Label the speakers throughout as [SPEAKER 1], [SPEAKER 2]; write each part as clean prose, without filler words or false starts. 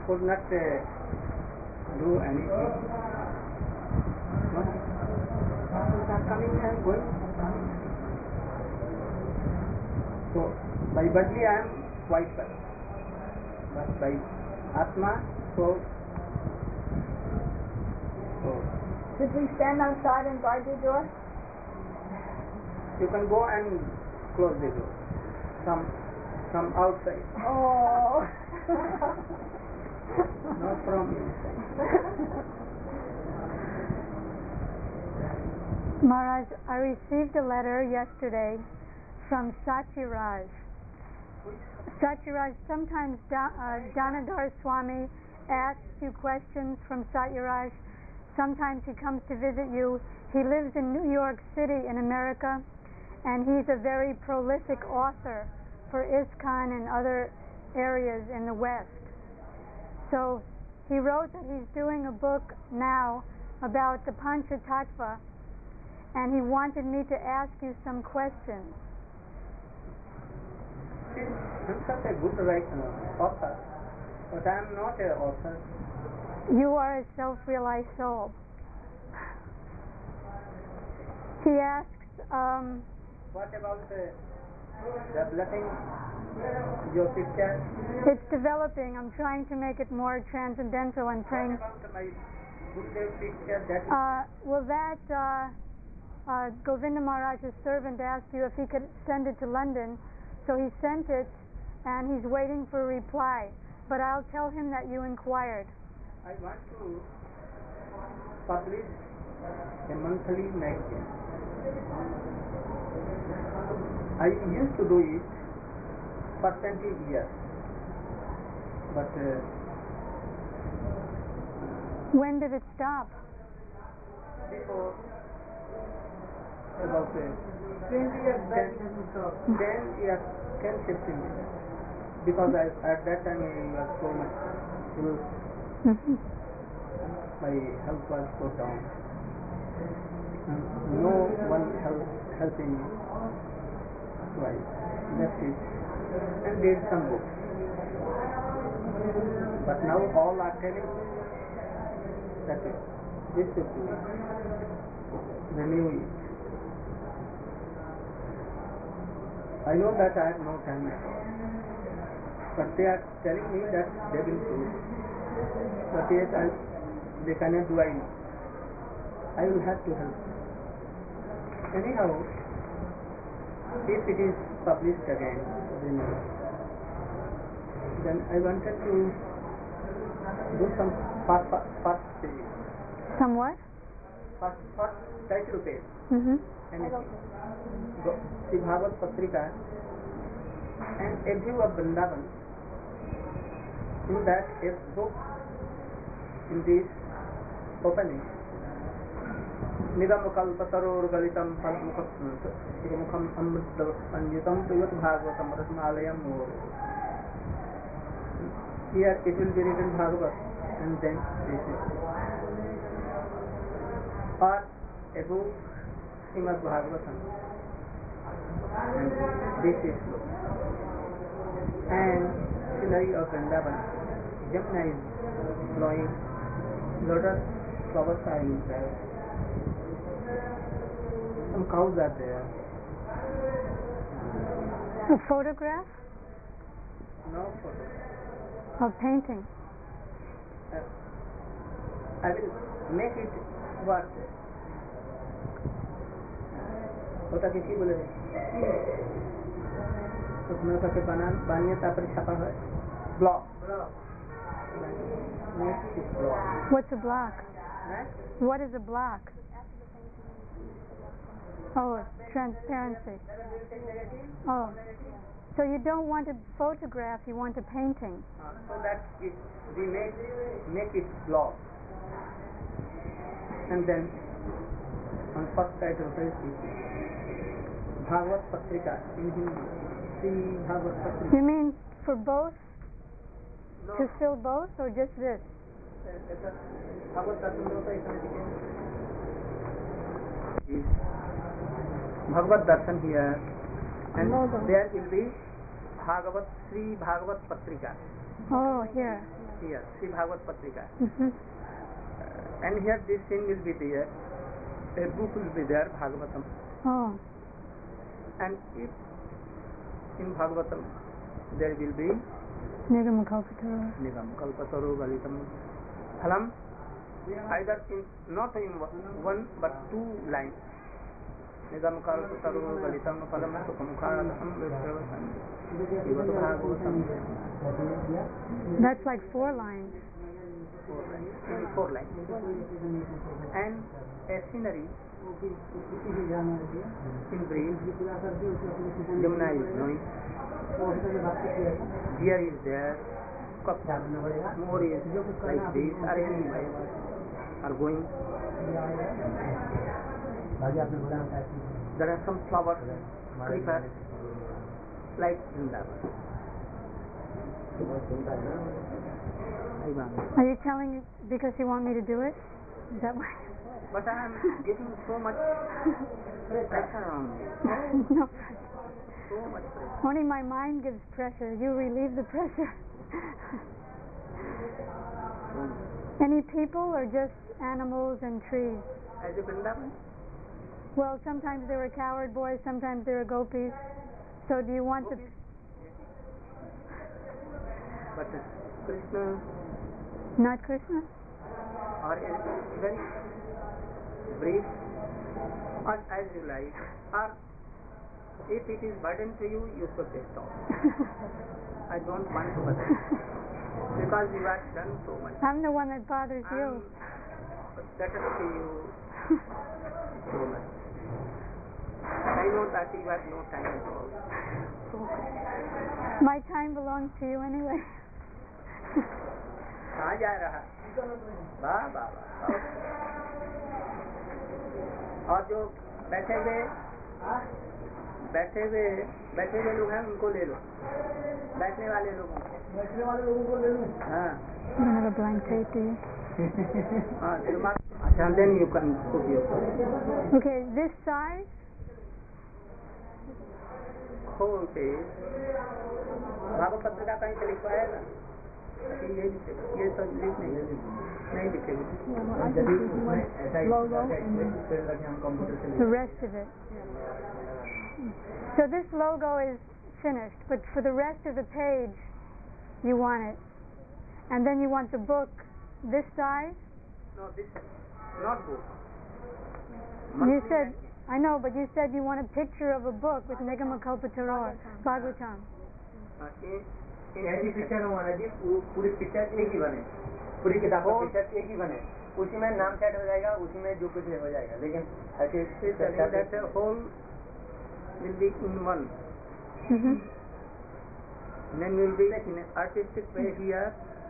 [SPEAKER 1] could not do anything. Things are coming and going. So by bodily I am quite well, but by Atma, so
[SPEAKER 2] should we stand outside and guard your door?
[SPEAKER 1] You can go and close the door from outside.
[SPEAKER 2] Oh.
[SPEAKER 1] Not from inside.
[SPEAKER 3] Maharaj, I received a letter yesterday from Satyaraj. Satyaraj, sometimes Danadhar Swami asks you questions from Satyaraj. Sometimes he comes to visit you. He lives in New York City in America, and he's a very prolific author for ISKCON and other areas in the West. So he wrote that he's doing a book now about the Panchatattva, and he wanted me to ask you some questions.
[SPEAKER 1] I'm such a good author, but I am not an author.
[SPEAKER 3] You are a self-realized soul. He asks,
[SPEAKER 1] what about developing your picture?
[SPEAKER 3] It's developing. I'm trying to make it more transcendental and praying.
[SPEAKER 1] What about my Gurudev picture?
[SPEAKER 3] Govinda Maharaj's servant asked you if he could send it to London, so he sent it, and he's waiting for a reply. But I'll tell him that you inquired.
[SPEAKER 1] I want to publish a monthly magazine. I used to do it for 20 years, but
[SPEAKER 3] when did it stop?
[SPEAKER 1] Before about 10 years back, 10 years, 10, 15 years, because at that time I was so much ill. My health was so down, and no one helping me, so I left it and did some books. But now all are telling that this should be renew it. I know that I have no time at all, but they are telling me that they will do it. But yet they cannot do. I will have to help. Anyhow, if it is published again, then I wanted to do some first page.
[SPEAKER 3] Some what?
[SPEAKER 1] First title page. Anything. Sri Bhagavad Patrika and a view of Vrindavan. In that, a book in this opening. Nigam kalpataror galitam palmukham amrita panjitam tuyat bhagavatam rasmalayam more. Here it will be written Bhagavat, and then this is. Or a book, Srimad Bhagavatam, and this is book. And scenery of Vrindavan. Jamuna is flowing, lotus flowers are in there. Some cows are there.
[SPEAKER 3] A photograph?
[SPEAKER 1] No photograph.
[SPEAKER 3] A painting?
[SPEAKER 1] I will make it what? होता किसी बोले तो मैं करके बानिया तापर छापा है block.
[SPEAKER 3] What's a block? What is a block? Oh, transparency. Oh, so you don't want a photograph, you want a painting.
[SPEAKER 1] So that we make it block, and then on first title page Bhagavad Patrika in Hindi. See Bhagavad Patrika.
[SPEAKER 3] You mean for both?
[SPEAKER 1] No.
[SPEAKER 3] To fill both, or just this?
[SPEAKER 1] Bhagavad Darshan here, and there will be Bhagavat Sri Bhagavat Patrika.
[SPEAKER 3] Oh, here.
[SPEAKER 1] here, Sri Bhagavad Patrika.
[SPEAKER 3] Mm-hmm.
[SPEAKER 1] And here this scene will be there. A book will be there, Bhagavatam.
[SPEAKER 3] Oh.
[SPEAKER 1] And if in Bhagavatam there will be
[SPEAKER 3] Nigamakalpataru.
[SPEAKER 1] Nigam Kalpataru Galitam Phalam, either in not in one but two lines. Nigam Kalpataru Galitam Phalam Sukhamukharam Vipravasam Ivatu Bhagavatam.
[SPEAKER 3] That's like 4 lines.
[SPEAKER 1] 4 lines. And a scenery in brief. Yamuna is flowing. Deer is there. More is like this. Are going. There are some flowers, creepers, like Vrindavan.
[SPEAKER 3] Are you telling it because you want me to do it? Is that why?
[SPEAKER 1] But I am getting so much pressure on me.
[SPEAKER 3] No.
[SPEAKER 1] So much pressure.
[SPEAKER 3] Only my mind gives pressure. You relieve the pressure. Any people or just animals and trees?
[SPEAKER 1] As a Vrindavan?
[SPEAKER 3] Well, sometimes there were coward boys, sometimes there were gopis. So do you want to...
[SPEAKER 1] But Krishna...
[SPEAKER 3] Not Krishna?
[SPEAKER 1] Or a very brief, or as you like, or if it is burden to you, you should stop. I don't want to bother you, because you have done so much.
[SPEAKER 3] I'm the one that bothers you.
[SPEAKER 1] That is to you so much. I know that you have no time at all.
[SPEAKER 3] My time belongs to you anyway.
[SPEAKER 1] कहाँ जा रहा? वाह वाह वाह. और जो बैठे हुए लोग हैं उनको ले लो. बैठने वाले लोगों को ले लो. हाँ.
[SPEAKER 3] You don't have a blank tape, do you?
[SPEAKER 1] हाँ. अच्छा, then you can put your.
[SPEAKER 3] Okay, this size.
[SPEAKER 1] Whole page. Bhagavat पत्रिका कहीं पे लिखवाएगा? ये सब लिख नहीं लिखेगा.
[SPEAKER 3] The rest of it. So this logo is finished, but for the rest of the page, you want it, and then you want the book this size.
[SPEAKER 1] No, this not book.
[SPEAKER 3] You said, I know, but you said you want a picture of a book with Nigamakalpataru, Bhagavatam.
[SPEAKER 1] ऐसी picture हमारा जी पूरी picture एक ही बने, पूरी किताब का picture एक ही बने, उसी में नाम सेट हो जाएगा, उसी में जो कुछ हो जाएगा. लेकिन ऐसे that whole will be in one. Then will be in an artistic way here,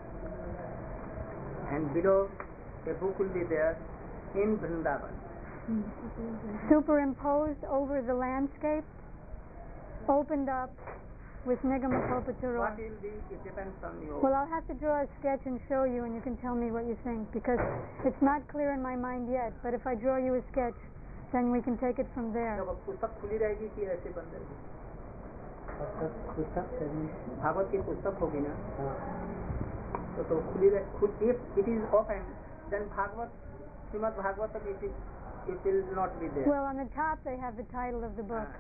[SPEAKER 1] and below a book will be there in Vrindavan.
[SPEAKER 3] Superimposed over the landscape, opened up with Nigamakalpataru.
[SPEAKER 1] What will be, it depends on you.
[SPEAKER 3] Well, I'll have to draw a sketch and show you, and you can tell me what you think, because it's not clear in my mind yet, but if I draw you a sketch, then we can take it from there.
[SPEAKER 1] पुस्तक खुली रहेगी कि ऐसे बंद रहेगी? भागवत की पुस्तक होगी ना, तो खुली रहे. If it is open, then Bhagavad, Srimad Bhagavatam, it will not be there.
[SPEAKER 3] Well, on the top they have the title of the book.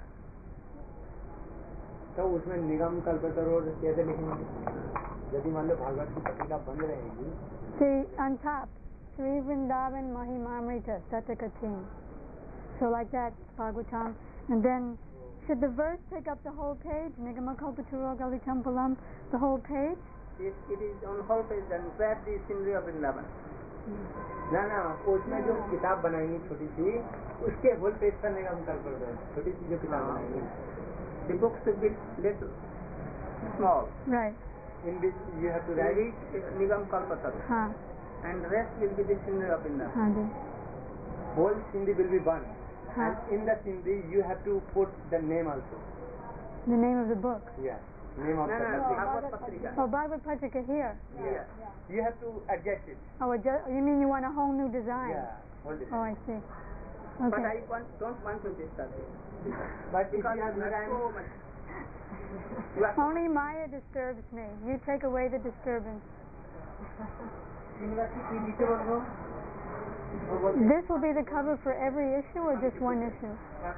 [SPEAKER 1] तो उसमें निगम कल्पतरू कैसे लिखेंगे? यदि मान लो भागवत की पत्रिका बंद रहेगी.
[SPEAKER 3] See, on top, Sri Vrindavan Mahimamrita Satakatim. So like that, Bhagavatam. And then, should the verse take up the whole page? Nigamakalpataru Galitam Palam, the whole page?
[SPEAKER 1] If it is on whole page, then grab the scenery of Vrindavan. ना उसमें जो किताब बनाएंगे छोटी सी, उसके whole page पर निगम कल्पतरू, छोटी सी जो किताब बनाएंगे. The book should be little, small.
[SPEAKER 3] Right.
[SPEAKER 1] In which you have to write Nigam Kalpataru. And rest will be the scenery of Vrindavan. Whole scenery will be one. And in the scenery you have to put the name also.
[SPEAKER 3] The name of the book?
[SPEAKER 1] Yeah. Name of the book. Bhagavad Patrika.
[SPEAKER 3] Oh, Bhagavad Patrika here?
[SPEAKER 1] Yeah. You have to adjust it.
[SPEAKER 3] Oh, you mean you want a whole new design?
[SPEAKER 1] Yeah. Whole design.
[SPEAKER 3] Oh, I see. Okay.
[SPEAKER 1] But I don't want to disturb it. But because you have so much.
[SPEAKER 3] Only Maya disturbs me. You take away the disturbance. This will be the cover for every issue or just one issue?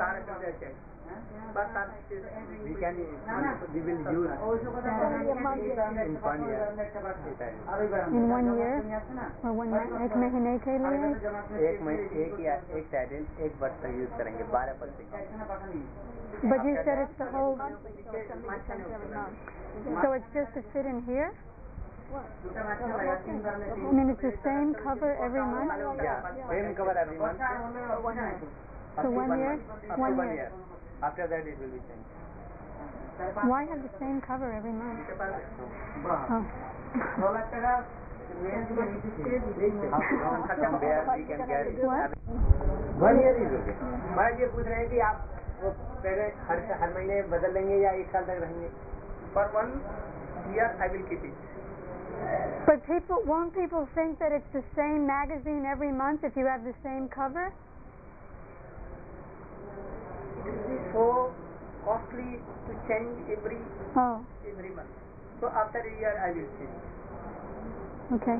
[SPEAKER 1] We will use in 1 year.
[SPEAKER 3] In 1 year? Or 1 month? एक महीने के लिए?
[SPEAKER 1] एक title एक वर्ष तक use करेंगे 12 वर्ष तक.
[SPEAKER 3] But you said it's the whole. So it's just to fit in here? I mean, it's the same cover every month?
[SPEAKER 1] Yeah, same cover every month.
[SPEAKER 3] So 1 year? 1 year.
[SPEAKER 1] After that it will be changed.
[SPEAKER 3] Why have the same cover every month? Oh.
[SPEAKER 1] We can get
[SPEAKER 3] What?
[SPEAKER 1] 1 year is okay. महाराज ये पूछ रहे हैं कि आप वो पहले हर महीने बदल लेंगे या 1 साल तक रहेंगे? For 1 year I will keep it.
[SPEAKER 3] But won't people think that it's the same magazine every month if you have the same cover?
[SPEAKER 1] It will be so costly to change every month. So after a year I will change.
[SPEAKER 3] Okay.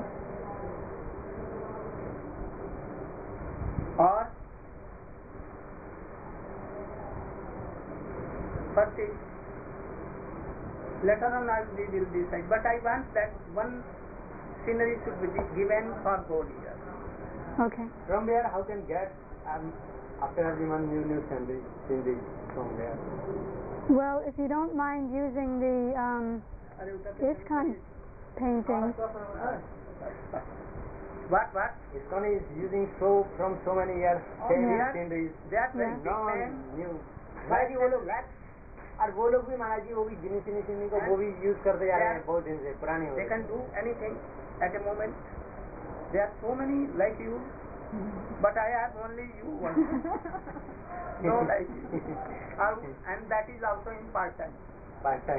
[SPEAKER 1] Or first later on we will decide. But I want that one scenery should be given for whole year.
[SPEAKER 3] Okay.
[SPEAKER 1] From there, how can get after every month new scenery from there?
[SPEAKER 3] Well, if you don't mind using the ISKCON paintings.
[SPEAKER 1] What? ISKCON is using from so many years sceneries. They are very new. महाराज जी वो लोग और वो लोग भी महाराज जी वो भी जिनी सिनी को वो भी यूज करते जा रहे हैं बहुत दिन से पुराने. They can do anything at a moment. There are so many like you, but I have only you one. No like you. And that is also in part time. Part time.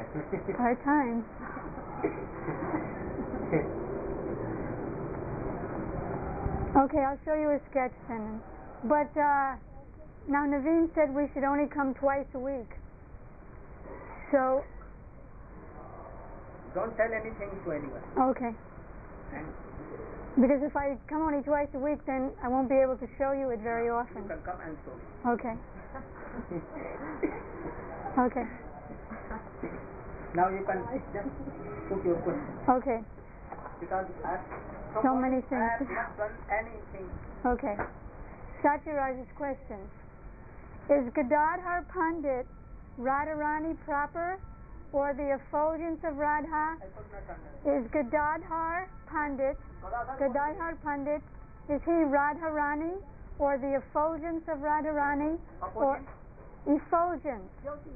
[SPEAKER 3] Okay, I'll show you a sketch then. But now Naveen said we should only come twice a week. So
[SPEAKER 1] don't tell anything to anyone.
[SPEAKER 3] Okay. Because if I come only twice a week, then I won't be able to show you it very often.
[SPEAKER 1] You can come and show me.
[SPEAKER 3] Okay. Okay.
[SPEAKER 1] Now you can just put your question.
[SPEAKER 3] Okay.
[SPEAKER 1] Because
[SPEAKER 3] so many things.
[SPEAKER 1] I have not done anything.
[SPEAKER 3] Okay. Satyaraj's question. Is Gadadhar Pandit Radharani proper or the effulgence of Radha? Is Gadadhar Pandit, is he Radharani or the effulgence of Radharani? Or effulgence?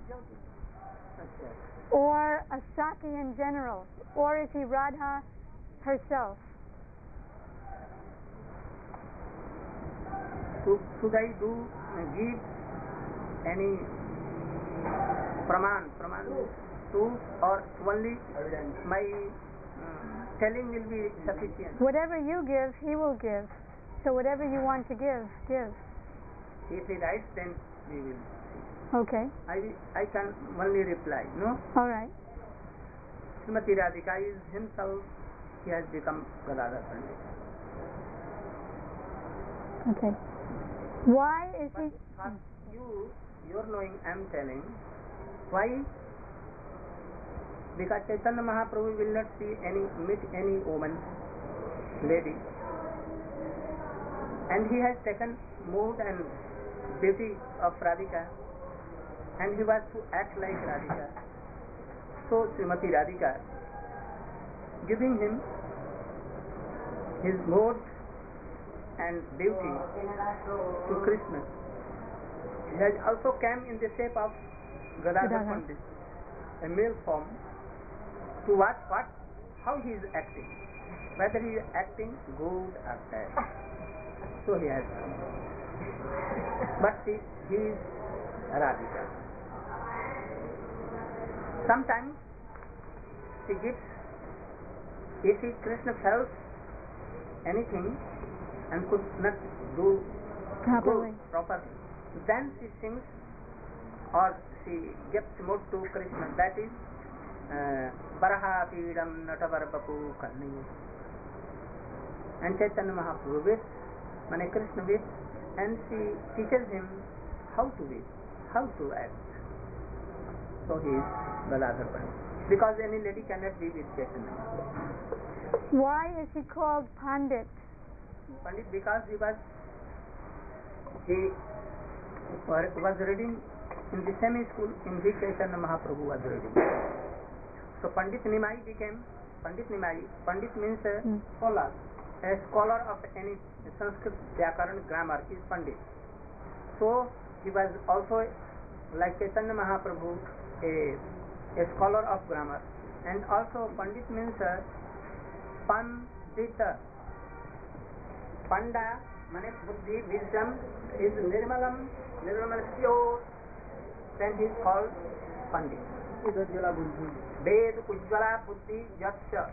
[SPEAKER 3] Or a Saki in general? Or is he Radha herself?
[SPEAKER 1] Should I give any praman to, or only my telling will be sufficient?
[SPEAKER 3] Whatever you give, he will give. So whatever you want to give.
[SPEAKER 1] If he writes, then we will see.
[SPEAKER 3] Okay.
[SPEAKER 1] I can only reply, no?
[SPEAKER 3] All right.
[SPEAKER 1] Srimati Radhika is himself, he has become Gadadhar Pandit.
[SPEAKER 3] Okay. Why is he...
[SPEAKER 1] You're knowing, I'm telling. Why? Because Chaitanya Mahaprabhu will not meet any woman, lady. And he has taken mood and beauty of Radhika. And he was to act like Radhika. So Srimati Radhika, giving him his mood and beauty to Krishna, he has also come in the shape of Gadadhar Pandit, a male form, to watch how he is acting, whether he is acting good or bad. So he has come. But he is Radhika. Sometimes she gives, if Krishna felt anything and could not do
[SPEAKER 3] properly,
[SPEAKER 1] then she sings or she gives mood to Krishna. That is Baraha Pidam Natavarpapu Kalni. and Chaitanya Mahaprabhu waits, Mane Krishna waits, and she teaches him how to wait, how to act. So he is Gadadhar Pandit. Because any lady cannot be with Chaitanya.
[SPEAKER 3] Why is he called Pandit?
[SPEAKER 1] Pandit because he was reading in the same school in which Chaitanya Mahaprabhu was reading. So Pandit Nimai became Pandit Nimai. Pandit means scholar. A scholar of any Sanskrit Vyakaran grammar is Pandit. So he was also like Chaitanya Mahaprabhu a scholar of grammar. And also Pandit means Pandita. Panda means buddhi, wisdom is nirmalam pure. Then he is called Pandit. Ved Ujjvala Buddhi Yaksha.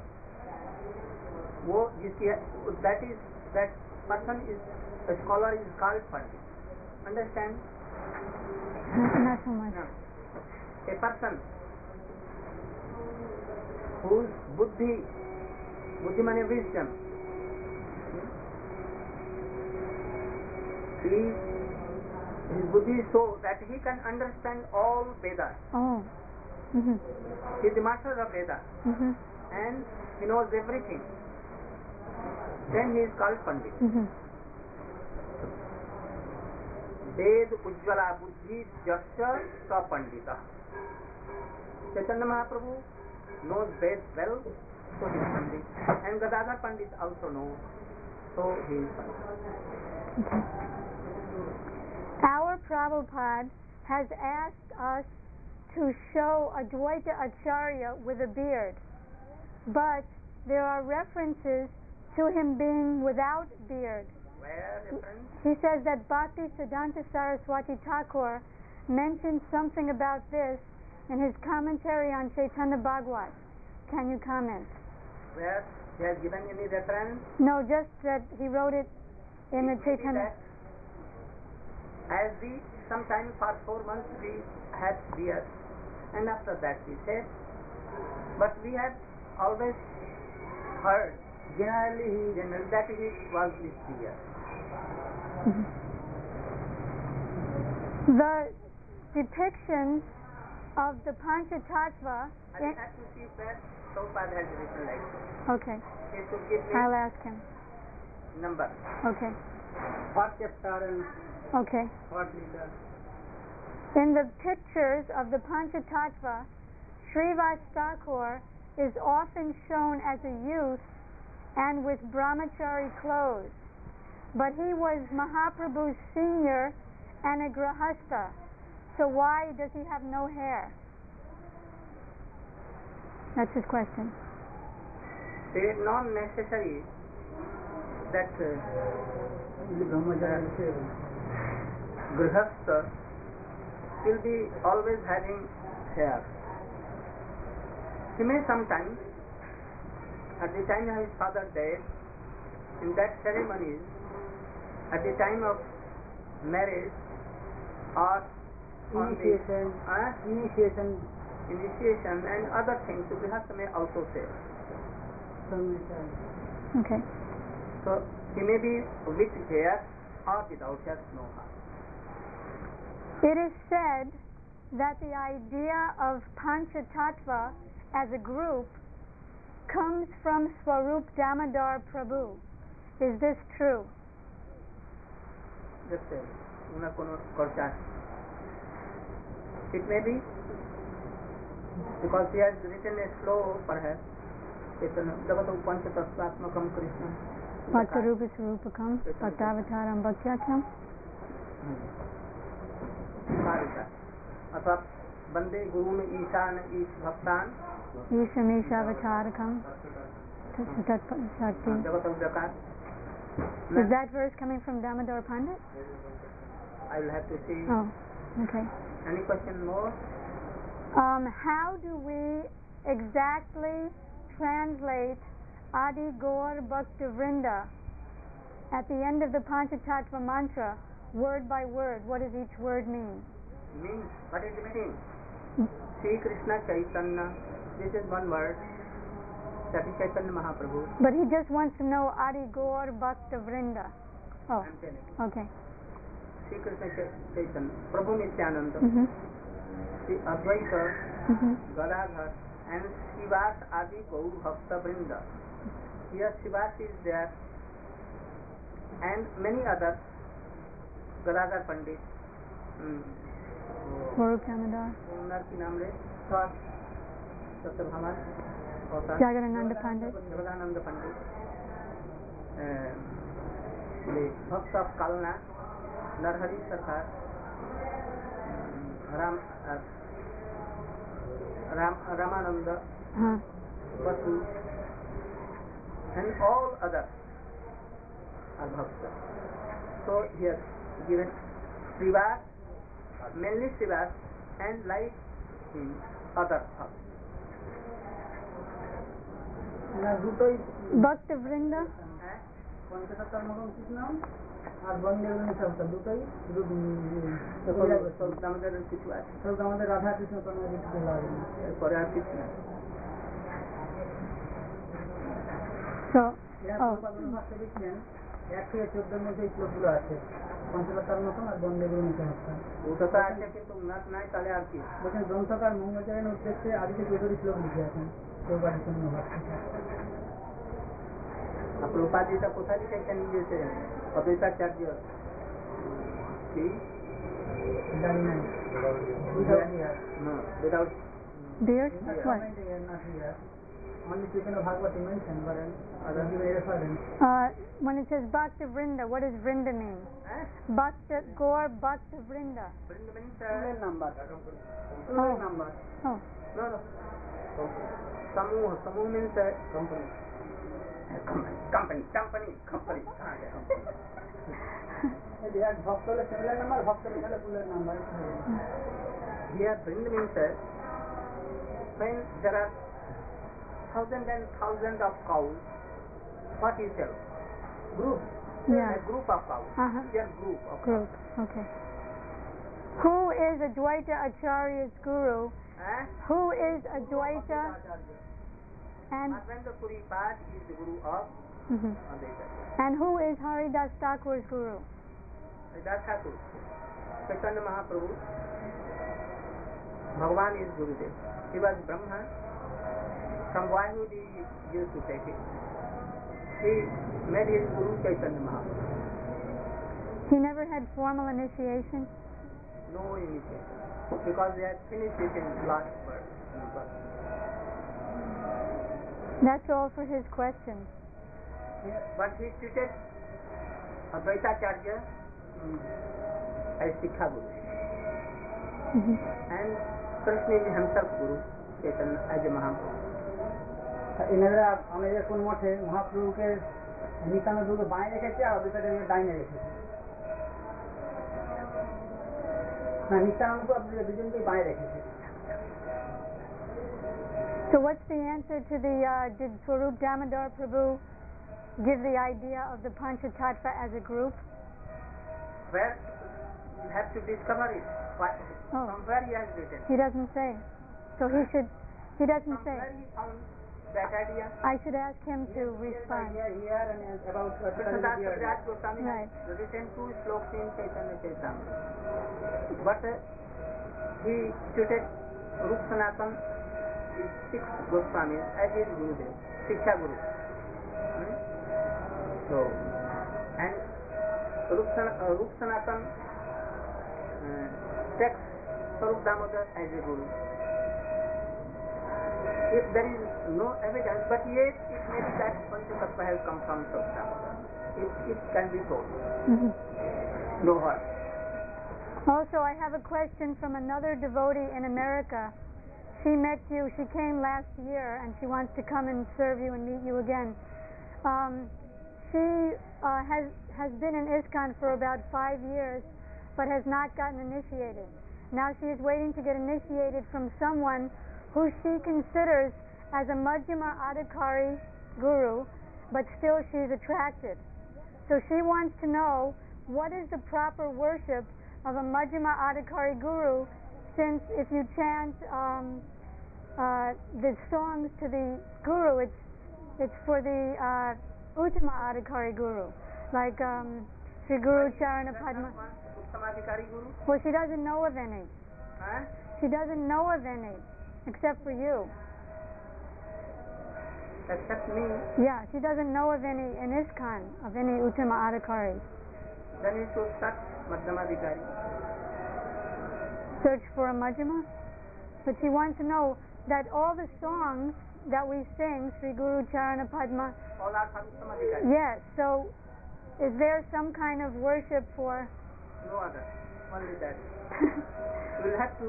[SPEAKER 1] That person is a scholar is called Pandit. Understand?
[SPEAKER 3] Not so much.
[SPEAKER 1] No. A person whose buddhi means wisdom, his buddhi is so that he can understand all Vedas.
[SPEAKER 3] Oh. Mm-hmm.
[SPEAKER 1] He is the master of Vedas, and he knows everything. Then he is called Pandit. Ved Ujjvala Buddhi Jasya Sa Pandita. Chaitanya Mahaprabhu knows Ved well, so he is Pandit. And Gadadhar Pandit also knows, so he is Pandit.
[SPEAKER 3] Our Prabhupada has asked us to show Advaita Acharya with a beard, but there are references to him being without beard.
[SPEAKER 1] Where reference?
[SPEAKER 3] He says that Bhakti Siddhanta Saraswati Thakur mentioned something about this in his commentary on Chaitanya Bhagavat. Can you comment?
[SPEAKER 1] Where he has given any reference?
[SPEAKER 3] No, just that he wrote it in the Chaitanya.
[SPEAKER 1] As we sometime for 4 months we had beard, and after that we said, but we have always heard generally that he was with beard.
[SPEAKER 3] The depiction of the Panchatattva.
[SPEAKER 1] I will have to see where Prabhupada has written like this.
[SPEAKER 3] Okay.
[SPEAKER 1] He should give me
[SPEAKER 3] I'll ask him.
[SPEAKER 1] number.
[SPEAKER 3] Okay.
[SPEAKER 1] What chapter and
[SPEAKER 3] Okay.
[SPEAKER 1] what leader?
[SPEAKER 3] In the pictures of the Panchatattva, Srivas Thakur is often shown as a youth and with brahmachari clothes. But he was Mahaprabhu's senior and a grahastha. So why does he have no hair? That's his question.
[SPEAKER 1] It is not necessary that grahastha will be always having hair. He may sometimes, at the time of his father's death, in that ceremonies, at the time of marriage or
[SPEAKER 4] initiation
[SPEAKER 1] and other things, grahastha may also say.
[SPEAKER 3] Okay.
[SPEAKER 1] So he may be with hair or without hair, no harm.
[SPEAKER 3] It is said that the idea of Panchatattva as a group comes from Swarup Damodar Prabhu. Is this true?
[SPEAKER 1] Just una kono korcha. It may be because he has written a slow perhaps. Jagato Panchatattvatmakam Krishna.
[SPEAKER 3] Bhaktarupa Swarupakam Bhaktavataram Bhaktyakyam.
[SPEAKER 1] अथवा बंदे गुरु में ईशान ईश भक्तान
[SPEAKER 3] Ishamishavacharakam Shakti. Is that verse coming from Damodar Pandit?
[SPEAKER 1] I will have to see.
[SPEAKER 3] Oh, okay.
[SPEAKER 1] Any question more?
[SPEAKER 3] How do we exactly translate Adi Gaur Bhakta Vrinda at the end of the Panchatattva mantra, word by word? What does each word mean?
[SPEAKER 1] Means, what is the meaning? Sri Krishna Chaitanya, this is one word. that is Chaitanya Mahaprabhu.
[SPEAKER 3] But he just wants to know Adi Gaur Bhakta Vrinda. Oh,
[SPEAKER 1] I'm telling.
[SPEAKER 3] okay.
[SPEAKER 1] Sri Krishna Chaitanya, Prabhu Nityananda, Sri Advaita, Gadadhar, and Srivas Adi Gaur Bhakta Vrinda. Here Srivas is there, and many others. Gadadhar Pandit,
[SPEAKER 3] Swarup Damodar,
[SPEAKER 1] उनर की नाम ले Satyabhama,
[SPEAKER 3] Jagadananda Pandit,
[SPEAKER 1] Jagdanand पंडित, भक्त of Kalna, Narhari सरकार, Ramanand, Basu, and all others are bhaktas. So here given Srivas, mainly Srivas, and like in other bhaktas.
[SPEAKER 3] Bhakta Vrinda.
[SPEAKER 4] পঞ্চতত্ত্বর মতন কৃষ্ণ আর বন্দে সপ্তাহ দুটোই
[SPEAKER 1] আমাদের কিছু আছে,
[SPEAKER 4] আমাদের রাধা কৃষ্ণ কর্মযুক্ত লাগে
[SPEAKER 1] পরে আর কিছু না।
[SPEAKER 4] দেখছিলেন 1 থেকে 14 মধ্যে এই শ্লোকগুলো আছে, পঞ্চতত্ত্বর মতন আর বন্দে গুরু সপ্তাহ
[SPEAKER 1] ওটা তো আছে কিন্তু উন্নত নাই, তাহলে আর কি
[SPEAKER 4] বলছেন গ্রন্থকার মঙ্গলাচরণের উদ্দেশ্যে আদিতে চৌধুরী শ্লোক লিখে আছেন প্রভুপাদের জন্য
[SPEAKER 1] প্রভুপাদিতা কোথায় লিখেছেন? নিজেছে অদ্বৈতাচার্য
[SPEAKER 4] জানি নাই
[SPEAKER 1] without
[SPEAKER 3] Beard? What?
[SPEAKER 4] only Chaitanya Bhagavati mentioned, but other reference.
[SPEAKER 3] When it says Bhakta Vrinda, what does Vrinda mean? Bhakta Gaur Bhakta Vrinda.
[SPEAKER 1] Vrinda means
[SPEAKER 4] number.
[SPEAKER 1] number.
[SPEAKER 3] Oh.
[SPEAKER 1] No. Samuh means company. Company.
[SPEAKER 4] They had Bhakta similar number, Bhakta fuller number.
[SPEAKER 1] Here Vrinda means when there are thousands and thousands of cows, what is there? Group.
[SPEAKER 3] Yeah.
[SPEAKER 1] A group of cows. Here group of
[SPEAKER 3] Group. Okay. Who is Advaita Acharya's guru? Who is Advaita? And
[SPEAKER 1] Madhavendra Puri Pad is the guru of Advaita.
[SPEAKER 3] And who is Haridas Thakur's guru?
[SPEAKER 1] Haridas Thakur, Chaitanya Mahaprabhu, Bhagavan is Gurudev. He was Brahma. From boyhood he used to take it. He made his guru Chaitanya Mahaprabhu.
[SPEAKER 3] He never had formal initiation?
[SPEAKER 1] No initiation, because he had finished it in last verse.
[SPEAKER 3] That's all for his questions.
[SPEAKER 1] But he treated Advaitacharya as Sikha Guru. And Krishna is himself Guru, Chaitanya as a Mahaprabhu.
[SPEAKER 4] এনারা আমাদের কোন মঠে মহাপ্রভুকে নিত্যানন্দকে বাঁয়ে রেখেছে আর অদ্বৈতদেবকে ডাইনে রেখেছে, না নিত্যানন্দকে দুজনকেই বাঁয়ে রেখেছে।
[SPEAKER 3] So what's the answer to the did Swarup Damodar Prabhu give the idea of the Panchatattva as a group?
[SPEAKER 1] Where you have to discover it. From where he has written.
[SPEAKER 3] He doesn't say. So he doesn't say.
[SPEAKER 1] Where he found that idea?
[SPEAKER 3] I should ask him to respond.
[SPEAKER 4] Here and about
[SPEAKER 1] Krishnadas Kaviraj Goswami has written 2 slokas in Chaitanya Charitamrita. But he treated Rup Sanatan, 6 Goswamis as his Gurudev, Shiksha Guru. So, and Rup Sanatan takes Swarup Damodar as a Guru. If there is no evidence, but yet it may be that Panchatattva has come from Swarup Damodar. It can be told. No harm.
[SPEAKER 3] Also, I have a question from another devotee in America. She met you, she came last year, and she wants to come and serve you and meet you again. She has been in ISKCON for about 5 years, but has not gotten initiated. Now she is waiting to get initiated from someone who she considers as a Madhyama Adhikari guru, but still she is attracted. So she wants to know what is the proper worship of a Madhyama Adhikari guru, since if you chant the songs to the guru, it's for the Uttama Adhikari Guru, like Sri Guru Charana Padma.
[SPEAKER 1] Uttamadhikari Guru?
[SPEAKER 3] Well, she doesn't know of any.
[SPEAKER 1] Huh?
[SPEAKER 3] She doesn't know of any, except for you.
[SPEAKER 1] Except me?
[SPEAKER 3] Yeah, she doesn't know of any in ISKCON, of any Uttama Adhikari.
[SPEAKER 1] Then you should search Madhyamadhikari.
[SPEAKER 3] Search for a Madhyama? But she wants to know that all the songs that we sing, Sri Guru Charana Padma,
[SPEAKER 1] All are for Uttamadhikari?
[SPEAKER 3] yes, so is there some kind of worship for...
[SPEAKER 1] No other, only that. We'll have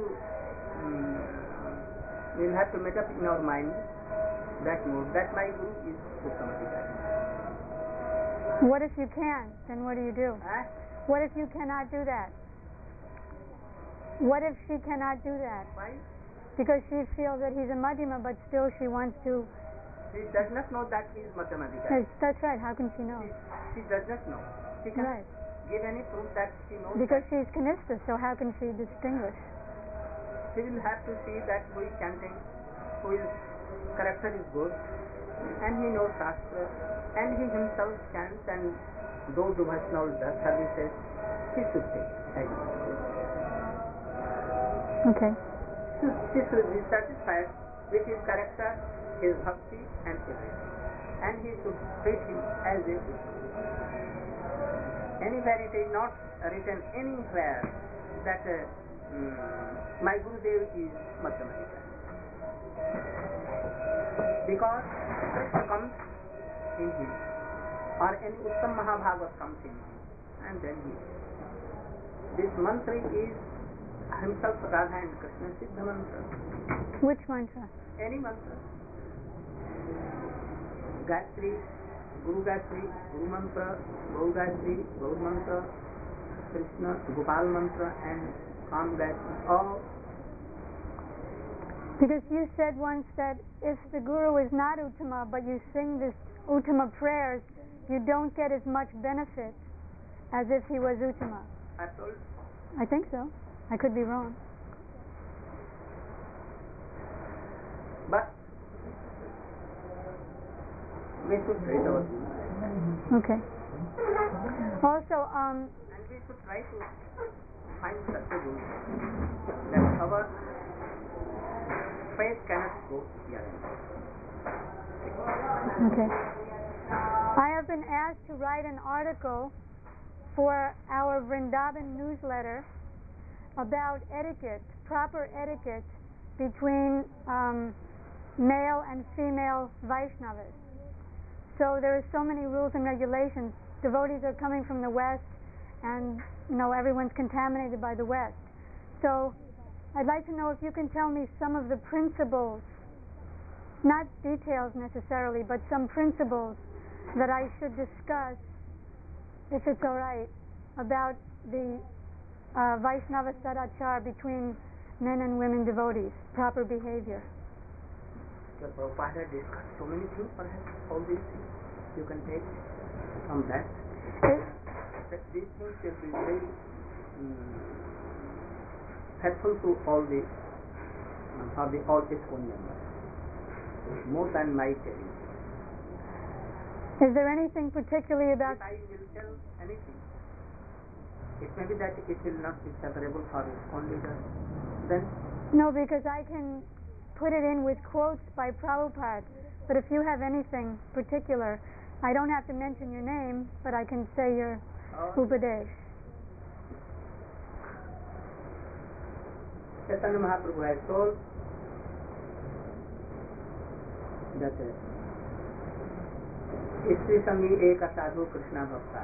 [SPEAKER 1] to make up in our mind that mode, that my Guru is Uttamadhikari.
[SPEAKER 3] What if you can't? Then what do you do?
[SPEAKER 1] Huh?
[SPEAKER 3] What if you cannot do that? What if she cannot do that?
[SPEAKER 1] Why?
[SPEAKER 3] Because she feels that he's a Madhyama, but still she wants to...
[SPEAKER 1] She does not know that he is Madhyamadhikari.
[SPEAKER 3] Yes, that's right. How can she know?
[SPEAKER 1] She does not know. She can
[SPEAKER 3] Right.
[SPEAKER 1] give any proof that she knows.
[SPEAKER 3] Because
[SPEAKER 1] that.
[SPEAKER 3] she's Kanistha, so how can she distinguish?
[SPEAKER 1] She will have to see that who is chanting, whose character is good, and he knows Shastra, and he himself chants, and though the Vaishnava does services, he should take it.
[SPEAKER 3] Okay.
[SPEAKER 1] He should be satisfied with his character, his bhakti, and everything. And he should treat him as a Guru. Anywhere it is not written anywhere that my Gurudev is Madhyamadhikari. Because Krishna comes in him, or any Uttam Mahabhagavat comes in him, and then he. This mantra is himself Radha and Krishna Siddha mantra.
[SPEAKER 3] Which mantra?
[SPEAKER 1] Any mantra. Gayatri, Guru Gayatri, Guru mantra, Gaur Gayatri, Gaur mantra, Krishna, Gopal mantra, and Kam Gayatri. All.
[SPEAKER 3] Because you said once that if the Guru is not Uttama, but you sing this Uttama prayers, you don't get as much benefit as if he was Uttama.
[SPEAKER 1] I told.
[SPEAKER 3] I think so. I could be wrong.
[SPEAKER 1] But we should treat our Guru.
[SPEAKER 3] Okay. Also,
[SPEAKER 1] And we should try to find such a Guru that our faith cannot go here and there.
[SPEAKER 3] okay. I have been asked to write an article for our Vrindavan newsletter about etiquette, proper etiquette between male and female Vaishnavas. So there are so many rules and regulations. Devotees are coming from the West, and everyone's contaminated by the West. So I'd like to know if you can tell me some of the principles, not details necessarily, but some principles that I should discuss, if it's all right, about the Vaishnava Sadachar between men and women devotees, proper behavior.
[SPEAKER 1] The Prabhupada discussed so many things, perhaps all these things you can take from that. That these things will be very helpful to all the all ISKCON members, more than my telling.
[SPEAKER 3] Is there anything particularly about...
[SPEAKER 1] If I will tell anything, it may be that it will not be favorable for ISKCON leaders. Then
[SPEAKER 3] No, because I can put it in with quotes by Prabhupada. But if you have anything particular, I don't have to mention your name, but I can say your Upadesh.
[SPEAKER 1] Chaitanya Mahaprabhu has told that Istri Sangi Eka Sadhu Krishna Bhakta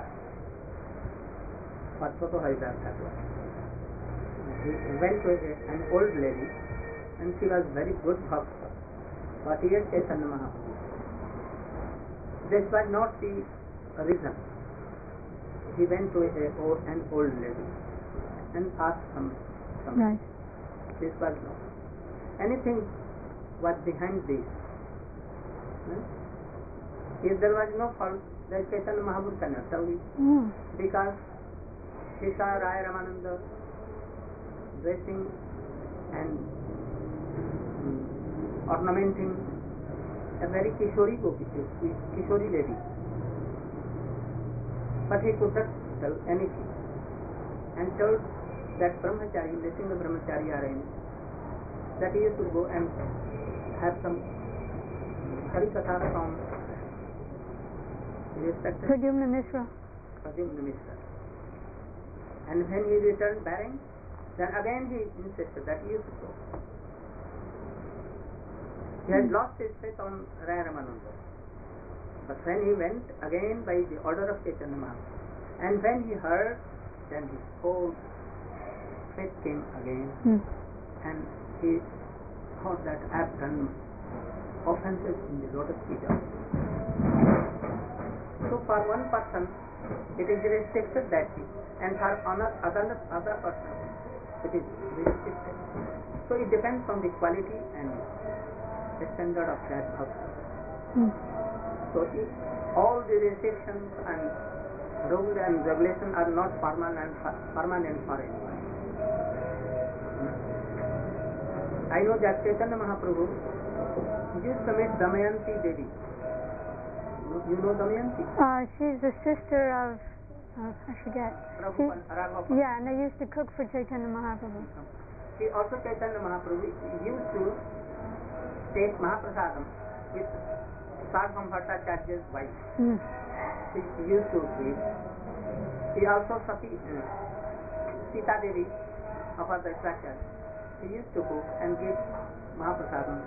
[SPEAKER 1] Patvato Haridas Thakur. He went to an old lady and she was very good bhakta. But here Chaitanya Mahaprabhu. This was not the reason. He went to an old lady and asked something.
[SPEAKER 3] Right.
[SPEAKER 1] This was not. Anything was behind this. If there was no fault, then Chaitanya Mahaprabhu cannot tell you. Because he saw Raya Ramananda dressing and ornamenting a very Kishori gopi, Kishori lady. But he could not tell anything and told that brahmachari, Nrisimha brahmachari arranged that he used to go and have some Harikatha from respected
[SPEAKER 3] Pradyumna Mishra.
[SPEAKER 1] Pradyumna Mishra. And when he returned bearing, then again he insisted that he used to go. He had lost his faith on Raya Ramananda. But when he went again by the order of Chaitanya Mahaprabhu, and when he heard, then his whole faith came again, and he thought that I have done offenses in the lotus feet of. So for one person, it is restricted that thing, and for other person, it is restricted. So it depends on the quality and the standard of that bhakti. So if all the restrictions and rule and regulation are not permanent for anyone. I know that Chaitanya Mahaprabhu used to meet Damayanti Devi. You know Damayanti?
[SPEAKER 3] She's the sister of, I forget.
[SPEAKER 1] Raghupada.
[SPEAKER 3] Yeah, and they used to cook for Chaitanya Mahaprabhu.
[SPEAKER 1] She also Chaitanya Mahaprabhu used to take Mahaprasadam with Sarvam Bhattacharya's wife. She used to give. She also Sita Devi of her Vaishyacharya. She used to cook and give Mahaprasadam.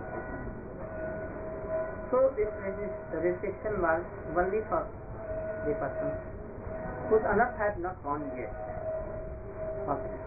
[SPEAKER 1] So this restriction was only for the person whose anarth had not gone yet.